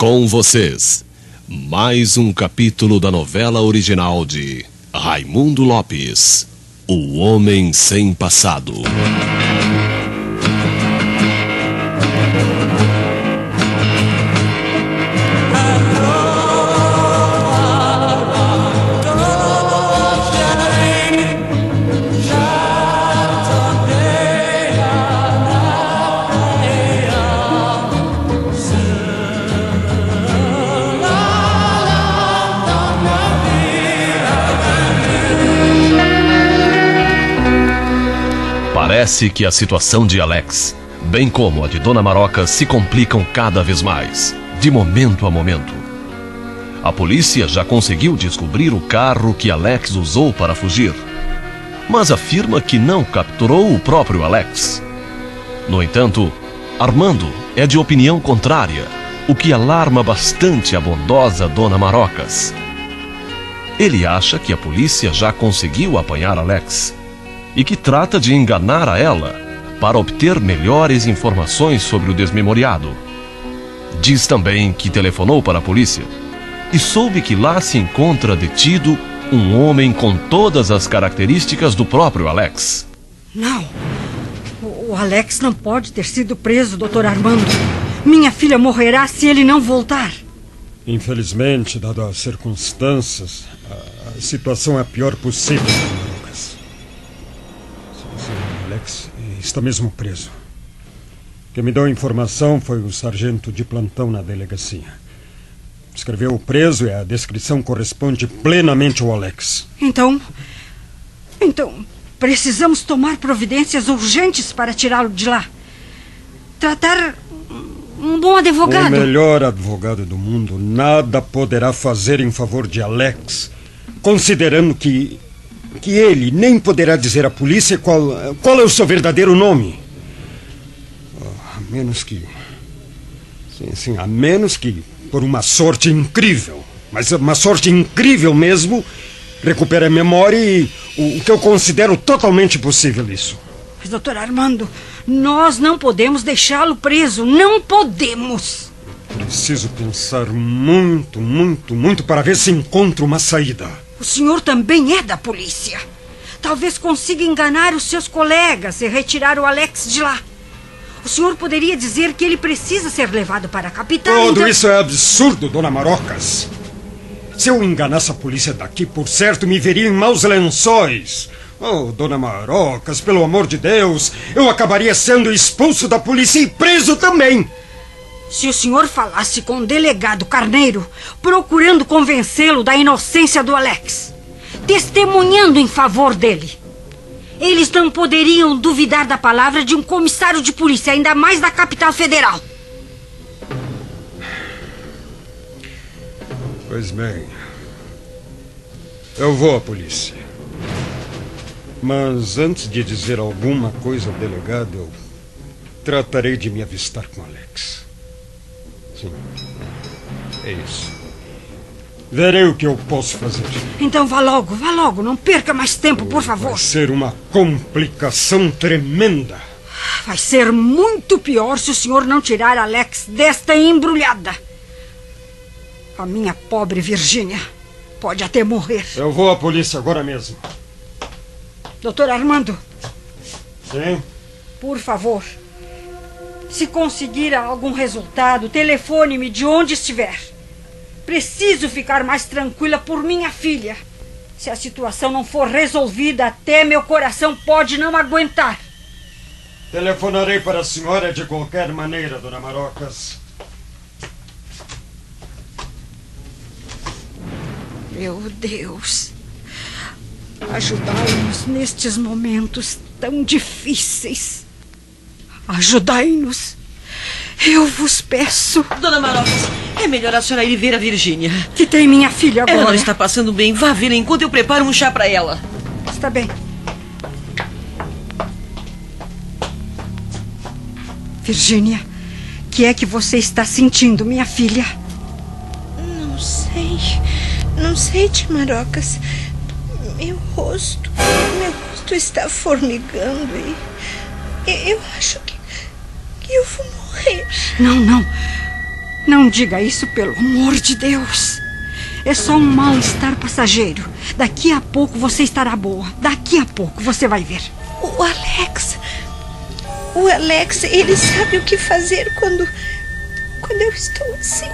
Com vocês, mais um capítulo da novela original de Raimundo Lopes, O Homem Sem Passado. Parece que a situação de Alex, bem como a de Dona Maroca, se complicam cada vez mais, de momento a momento. A polícia já conseguiu descobrir o carro que Alex usou para fugir, mas afirma que não capturou o próprio Alex. No entanto, Armando é de opinião contrária, o que alarma bastante a bondosa Dona Marocas. Ele acha que a polícia já conseguiu apanhar Alex e que trata de enganar a ela para obter melhores informações sobre o desmemoriado. Diz também que telefonou para a polícia e soube que lá se encontra detido um homem com todas as características do próprio Alex. Não, o Alex não pode ter sido preso, Dr. Armando. Minha filha morrerá se ele não voltar. Infelizmente, dadas as circunstâncias, a situação é a pior possível, Lucas. Alex está mesmo preso. Quem me deu a informação foi o sargento de plantão na delegacia. Descreveu o preso e a descrição corresponde plenamente ao Alex. Então, precisamos tomar providências urgentes para tirá-lo de lá. Tratar um bom advogado. O melhor advogado do mundo nada poderá fazer em favor de Alex, considerando que ele nem poderá dizer à polícia qual é o seu verdadeiro nome. A menos que... Sim, a menos que, por uma sorte incrível, mas uma sorte incrível mesmo, recupere a memória e o que eu considero totalmente possível isso. Mas, doutor Armando, nós não podemos deixá-lo preso. Não podemos. Preciso pensar muito, muito, muito para ver se encontro uma saída. O senhor também é da polícia. Talvez consiga enganar os seus colegas e retirar o Alex de lá. O senhor poderia dizer que ele precisa ser levado para a capital. Tudo isso é absurdo, Dona Marocas. Se eu enganasse a polícia daqui, por certo, me veria em maus lençóis. Oh, Dona Marocas, pelo amor de Deus, eu acabaria sendo expulso da polícia e preso também. Se o senhor falasse com o delegado Carneiro, procurando convencê-lo da inocência do Alex, testemunhando em favor dele, eles não poderiam duvidar da palavra de um comissário de polícia, ainda mais da capital federal. Pois bem, eu vou à polícia. Mas antes de dizer alguma coisa ao delegado, eu tratarei de me avistar com Alex. Sim, é isso. Verei o que eu posso fazer. Então vá logo, não perca mais tempo, por favor. Vai ser uma complicação tremenda. Vai ser muito pior se o senhor não tirar Alex desta embrulhada. A minha pobre Virgínia pode até morrer. Eu vou à polícia agora mesmo. Doutor Armando. Sim? Por favor, se conseguir algum resultado, telefone-me de onde estiver. Preciso ficar mais tranquila por minha filha. Se a situação não for resolvida, até meu coração pode não aguentar. Telefonarei para a senhora de qualquer maneira, Dona Marocas. Meu Deus, ajudai-nos nestes momentos tão difíceis. Ajudai-nos. Eu vos peço. Dona Marocas, é melhor a senhora ir ver a Virgínia. Que tem minha filha agora. Ela não está passando bem. Vá vê-la enquanto eu preparo um chá para ela. Está bem. Virgínia, o que é que você está sentindo, minha filha? Não sei, tia Marocas. Meu rosto está formigando e eu acho que eu vou morrer. Não. Não diga isso, pelo amor de Deus. É só um mal-estar passageiro. Daqui a pouco você estará boa. Daqui a pouco você vai ver. O Alex, ele sabe o que fazer quando eu estou assim.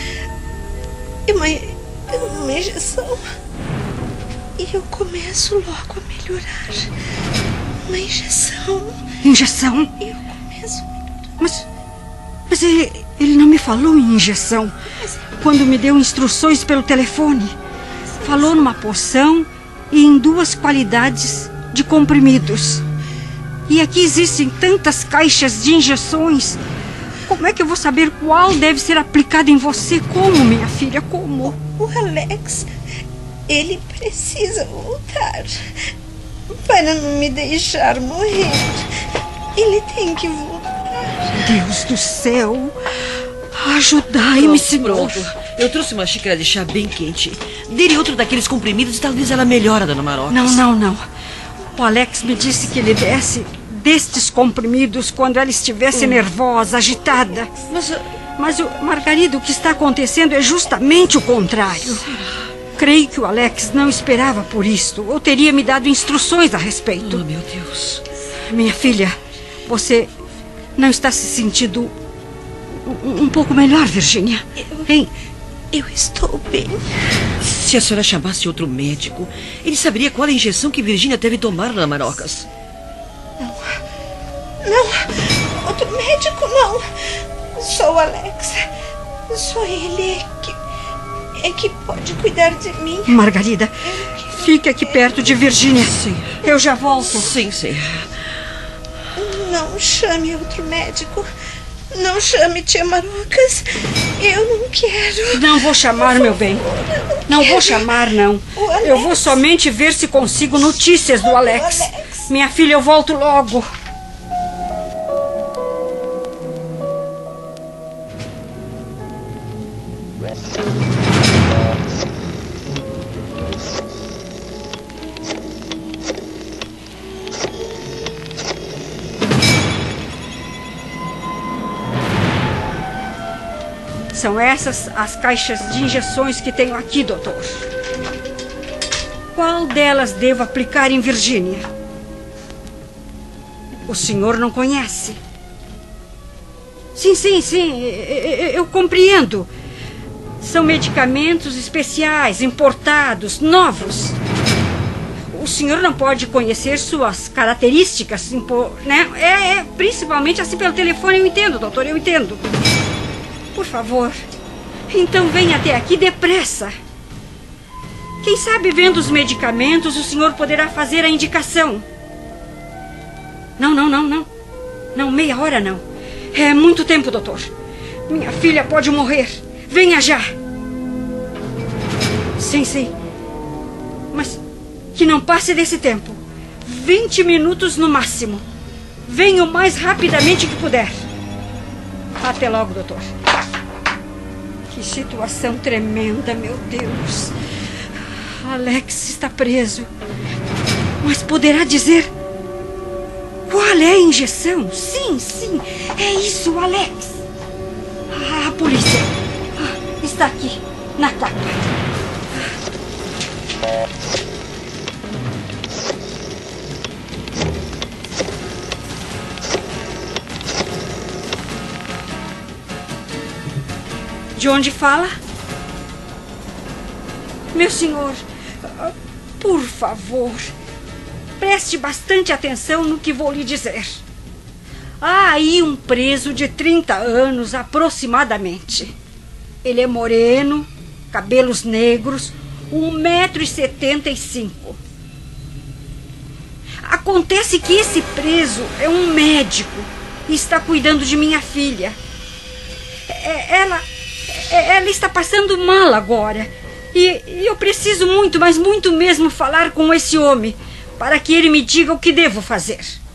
Uma injeção. E eu começo logo a melhorar. Uma injeção. Injeção? Eu começo a melhorar. Mas ele não me falou em injeção. Quando me deu instruções pelo telefone. Falou numa poção e em 2 qualidades de comprimidos. E aqui existem tantas caixas de injeções. Como é que eu vou saber qual deve ser aplicada em você? Como, minha filha, como? O Alex, ele precisa voltar para não me deixar morrer. Ele tem que voltar. Deus do céu, ajudai-me, Senhor. Pronto. Eu trouxe uma xícara de chá bem quente. Dê-lhe outro daqueles comprimidos e talvez ela melhore, dona Marocas. Não. O Alex me disse que ele desse destes comprimidos quando ela estivesse nervosa, agitada. Mas, Margarida, o que está acontecendo é justamente o contrário. Creio que o Alex não esperava por isto, ou teria me dado instruções a respeito. Oh, meu Deus. Minha filha, você não está se sentindo um pouco melhor, Virgínia? Hein? Eu estou bem. Se a senhora chamasse outro médico, ele saberia qual a injeção que Virgínia deve tomar, dona Marocas. Não, outro médico não. Só o Alex. Só ele é que pode cuidar de mim. Margarida, fique aqui perto de Virgínia. Sim. Eu já volto. Sim. Não chame outro médico. Não chame tia Marocas. Eu não quero. Não vou chamar, meu bem. Não vou chamar, não. Eu vou somente ver se consigo notícias do Alex. Minha filha, eu volto logo. São essas as caixas de injeções que tenho aqui, doutor. Qual delas devo aplicar em Virgínia? O senhor não conhece? Sim, eu compreendo. São medicamentos especiais, importados, novos. O senhor não pode conhecer suas características, né? Principalmente assim pelo telefone, eu entendo, doutor, eu entendo. Por favor, então venha até aqui depressa. Quem sabe vendo os medicamentos o senhor poderá fazer a indicação. Não, meia hora não. É muito tempo, doutor. Minha filha pode morrer. Venha já. Sim. Mas que não passe desse tempo. 20 minutos no máximo. Venha o mais rapidamente que puder. Até logo, doutor. Que situação tremenda, meu Deus. Alex está preso. Mas poderá dizer qual é a injeção? Sim, é isso, Alex. A polícia está aqui, na capa. De onde fala? Meu senhor, por favor, preste bastante atenção no que vou lhe dizer. Há aí um preso de 30 anos aproximadamente. Ele é moreno, cabelos negros, 1,75 m. Acontece que esse preso é um médico e está cuidando de minha filha. Ela está passando mal agora. E eu preciso muito, mas muito mesmo, falar com esse homem para que ele me diga o que devo fazer.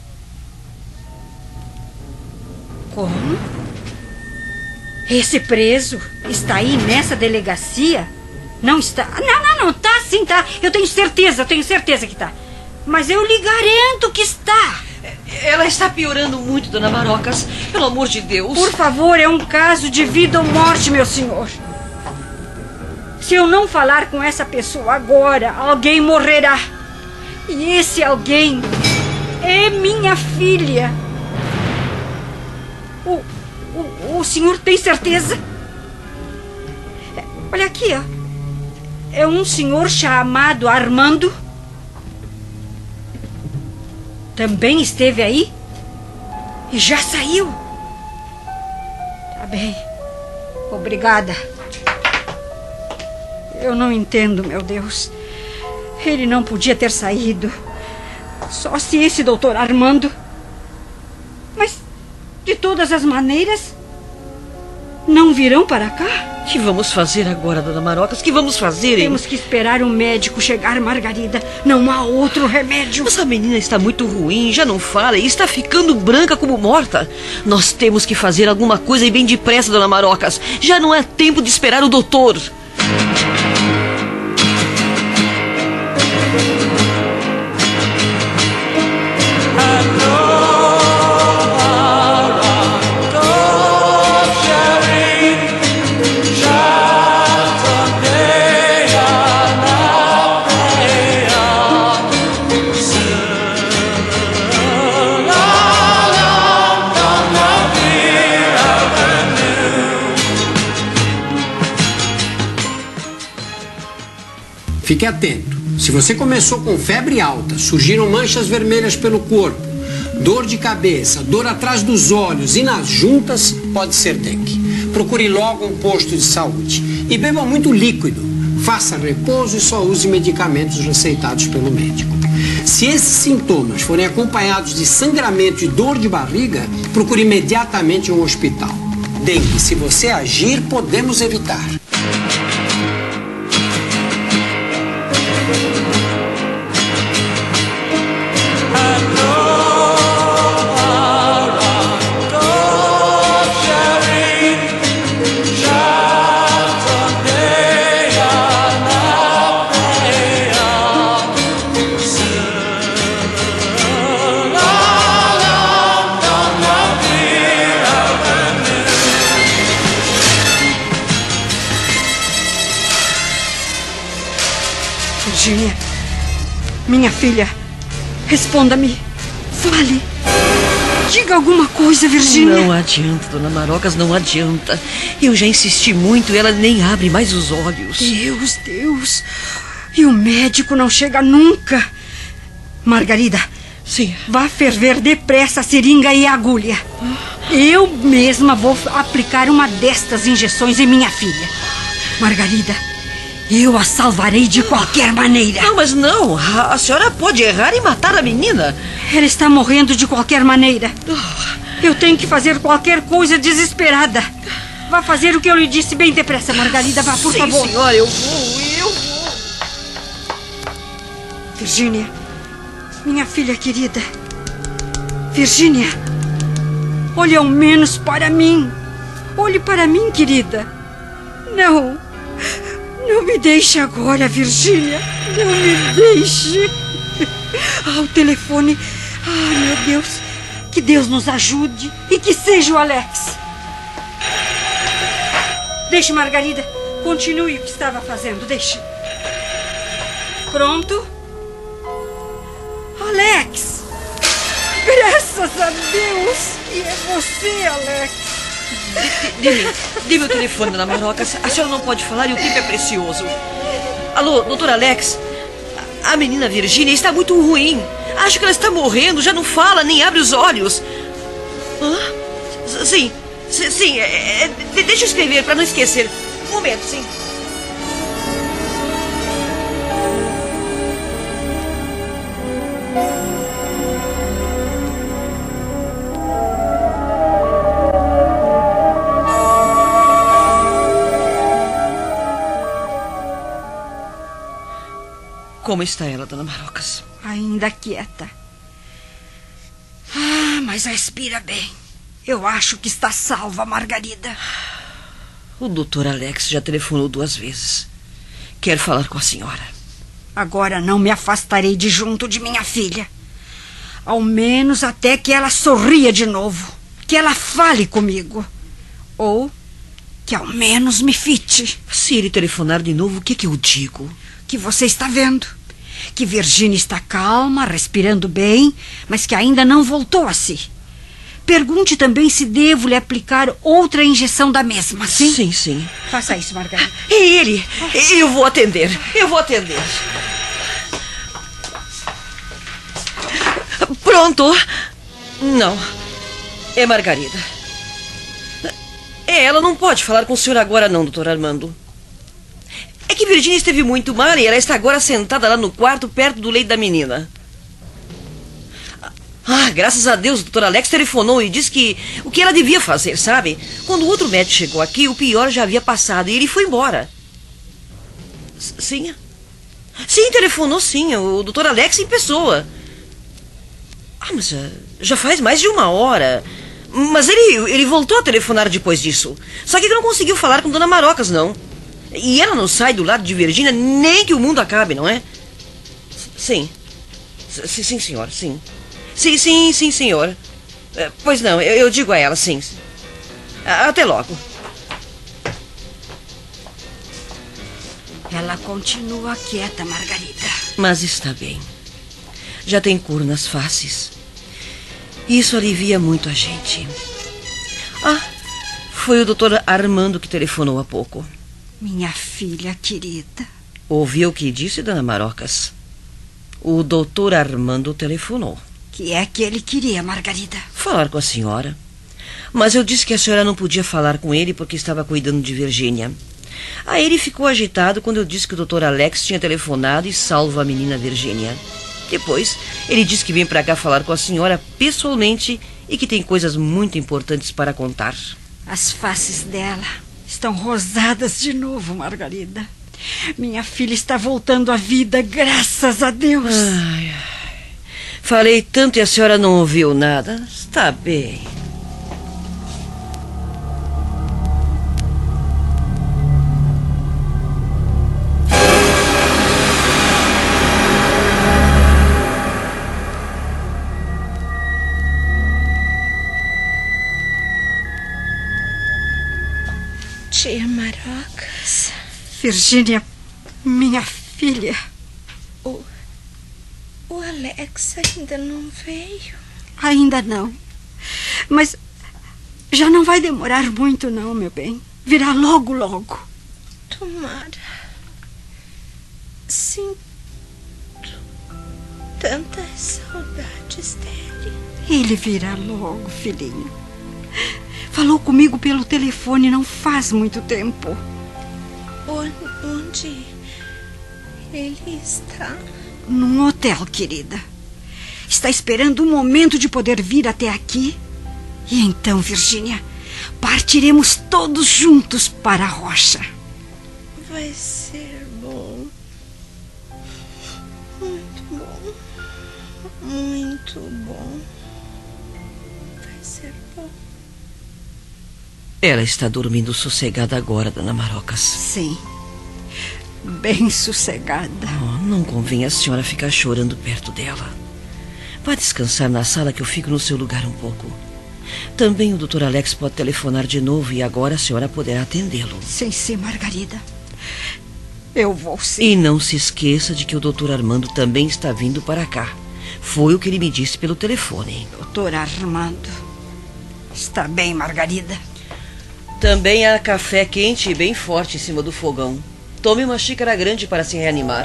Como? Esse preso está aí nessa delegacia? Não está? Não, tá sim, tá. Eu tenho certeza que está. Mas eu lhe garanto que está. Ela está piorando muito, dona Marocas. Pelo amor de Deus. Por favor, é um caso de vida ou morte, meu senhor. Se eu não falar com essa pessoa agora, alguém morrerá. E esse alguém é minha filha. O senhor tem certeza? Olha aqui, ó. É um senhor chamado Armando. Também esteve aí? E já saiu? Tá bem. Obrigada. Eu não entendo, meu Deus. Ele não podia ter saído. Só se esse doutor Armando. Mas, de todas as maneiras, não virão para cá? O que vamos fazer agora, dona Marocas? O que vamos fazer, hein? Temos que esperar o médico chegar, Margarida. Não há outro remédio. Essa menina está muito ruim, já não fala e está ficando branca como morta. Nós temos que fazer alguma coisa e bem depressa, dona Marocas. Já não é tempo de esperar o doutor. Fique atento. Se você começou com febre alta, surgiram manchas vermelhas pelo corpo, dor de cabeça, dor atrás dos olhos e nas juntas, pode ser dengue. Procure logo um posto de saúde. E beba muito líquido. Faça repouso e só use medicamentos receitados pelo médico. Se esses sintomas forem acompanhados de sangramento e dor de barriga, procure imediatamente um hospital. Dengue, se você agir, podemos evitar. Virgínia, minha filha, responda-me. Fale. Diga alguma coisa, Virgínia. Não adianta, dona Marocas, não adianta. Eu já insisti muito e ela nem abre mais os olhos. Deus. E o médico não chega nunca. Margarida. Sim. Vá ferver depressa a seringa e a agulha. Eu mesma vou aplicar uma destas injeções em minha filha. Margarida, eu a salvarei de qualquer maneira. Não, mas não. A senhora pode errar e matar a menina. Ela está morrendo de qualquer maneira. Eu tenho que fazer qualquer coisa desesperada. Vá fazer o que eu lhe disse bem depressa, Margarida. Vá, por favor. Sim, senhora, eu vou. Virgínia, minha filha querida. Virgínia, olhe ao menos para mim. Olhe para mim, querida. Não me deixe agora, Virgínia. Não me deixe. O telefone. Meu Deus. Que Deus nos ajude e que seja o Alex. Deixe, Margarida. Continue o que estava fazendo. Deixe. Pronto? Alex! Graças a Deus! E é você, Alex! Dê meu telefone, dona Marocas. A senhora não pode falar e o tempo é precioso. Alô, doutor Alex? A menina Virgínia está muito ruim. Acho que ela está morrendo, já não fala, nem abre os olhos. Sim. Deixa eu escrever para não esquecer. Um momento, sim. Como está ela, dona Marocas? Ainda quieta. Mas respira bem. Eu acho que está salva, Margarida. O doutor Alex já telefonou 2 vezes. Quer falar com a senhora. Agora não me afastarei de junto de minha filha. Ao menos até que ela sorria de novo. Que ela fale comigo. Ou que ao menos me fite. Se ele telefonar de novo, o que eu digo? Que você está vendo. Que Virginia está calma, respirando bem, mas que ainda não voltou a si. Pergunte também se devo lhe aplicar outra injeção da mesma, sim? Sim, sim. Faça isso, Margarida. É ele. Eu vou atender. Pronto. Não. É Margarida. Ela não pode falar com o senhor agora não, doutor Armando. É que Virginia esteve muito mal e ela está agora sentada lá no quarto, perto do leito da menina. Graças a Deus, o doutor Alex telefonou e disse que o que ela devia fazer, sabe? Quando o outro médico chegou aqui, o pior já havia passado e ele foi embora. Sim? Sim, telefonou sim, o doutor Alex em pessoa. Mas já faz mais de 1 hora. Mas ele voltou a telefonar depois disso. Só que ele não conseguiu falar com Dona Marocas, não. E ela não sai do lado de Virginia nem que o mundo acabe, não é? Sim. Sim, senhor, sim. Sim, senhor. Pois não, eu digo a ela, sim. Até logo. Ela continua quieta, Margarida. Mas está bem. Já tem cor nas faces. Isso alivia muito a gente. Foi o doutor Armando que telefonou há pouco. Minha filha querida. Ouviu o que disse, Dona Marocas? O doutor Armando telefonou. Que é que ele queria, Margarida? Falar com a senhora. Mas eu disse que a senhora não podia falar com ele porque estava cuidando de Virginia. Aí ele ficou agitado quando eu disse que o doutor Alex tinha telefonado e salvo a menina Virginia. Depois, ele disse que vem para cá falar com a senhora pessoalmente e que tem coisas muito importantes para contar. As faces dela estão rosadas de novo, Margarida. Minha filha está voltando à vida, graças a Deus. Falei tanto e a senhora não ouviu nada. Está bem. Tia Marocas. Virginia, minha filha. O Alex ainda não veio? Ainda não. Mas já não vai demorar muito não, meu bem. Virá logo, logo. Tomara. Sinto tantas saudades dele. Ele virá logo, filhinha. Falou comigo pelo telefone não faz muito tempo. Onde ele está? Num hotel, querida. Está esperando o momento de poder vir até aqui. E então, Virginia, partiremos todos juntos para a rocha. Vai ser bom. Muito bom. Muito bom. Vai ser bom. Ela está dormindo sossegada agora, Dona Marocas. Sim. Bem sossegada. Não convém a senhora ficar chorando perto dela. Vá descansar na sala que eu fico no seu lugar um pouco. Também o doutor Alex pode telefonar de novo e agora a senhora poderá atendê-lo. Sim, Margarida. Eu vou sim. E não se esqueça de que o doutor Armando também está vindo para cá. Foi o que ele me disse pelo telefone. Doutor Armando. Está bem, Margarida. Também há café quente e bem forte em cima do fogão. Tome uma xícara grande para se reanimar.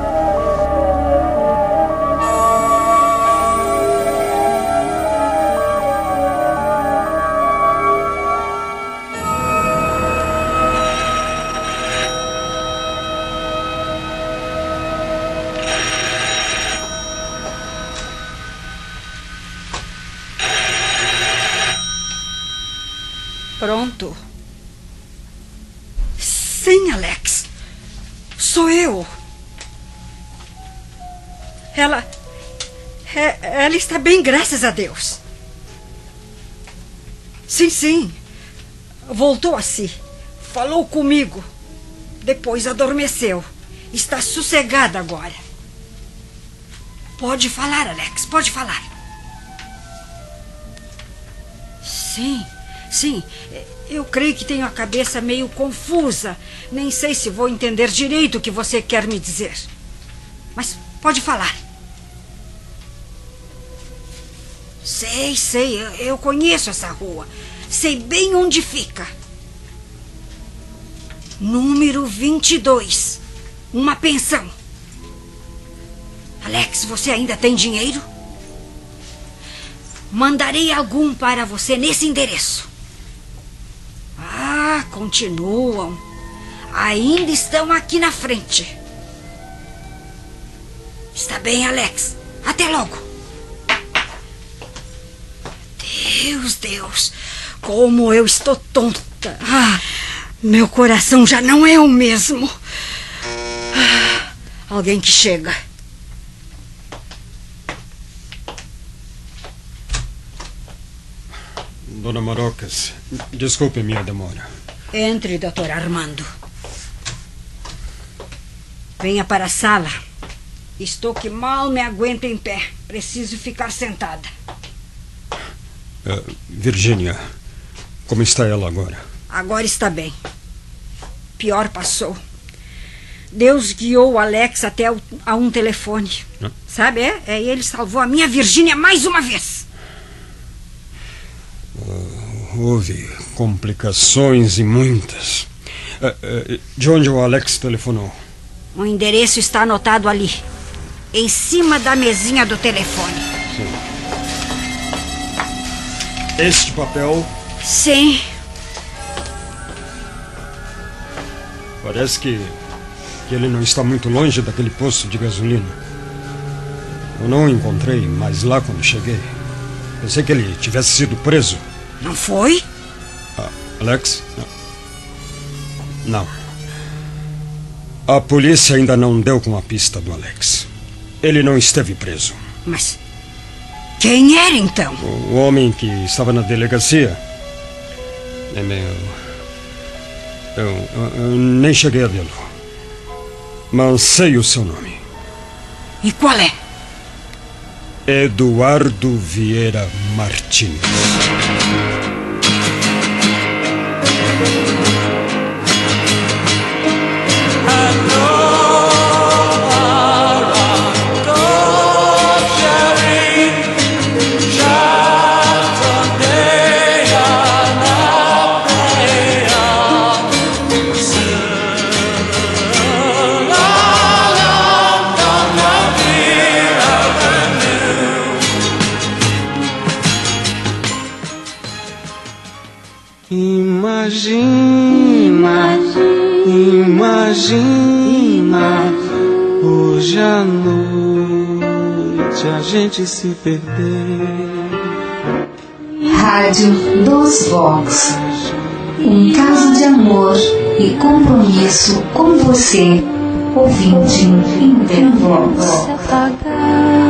Pronto. Sim, Alex. Sou eu. Ela está bem, graças a Deus. Sim. Voltou a si. Falou comigo. Depois adormeceu. Está sossegada agora. Pode falar, Alex, pode falar. Sim. Eu creio que tenho a cabeça meio confusa. Nem sei se vou entender direito o que você quer me dizer. Mas pode falar. Sei. Eu conheço essa rua. Sei bem onde fica. Número 22. Uma pensão. Alex, você ainda tem dinheiro? Mandarei algum para você nesse endereço. Ah, continuam. Ainda estão aqui na frente. Está bem, Alex. Até logo. Deus, como eu estou tonta. Meu coração já não é o mesmo. Alguém que chega. Dona Marocas, desculpe minha demora. Entre, Dr. Armando. Venha para a sala. Estou que mal me aguento em pé. Preciso ficar sentada. Virgínia, como está ela agora? Agora está bem. Pior passou. Deus guiou o Alex até a um telefone. Sabe, ele salvou a minha Virgínia mais uma vez. Houve complicações e muitas. De onde o Alex telefonou? O endereço está anotado ali, em cima da mesinha do telefone. Sim. Este papel? Sim. Parece que ele não está muito longe daquele posto de gasolina. Eu não o encontrei mais lá quando cheguei. Pensei que ele tivesse sido preso. Não foi? Alex? Não. A polícia ainda não deu com a pista do Alex. Ele não esteve preso. Mas quem era então? O homem que estava na delegacia. Eu nem cheguei a vê-lo. Mas sei o seu nome. E qual é? Eduardo Vieira Martins. Imagina hoje à noite a gente se perder. Rádio Dos Vox. Um caso de amor e compromisso com você, ouvinte em Vox.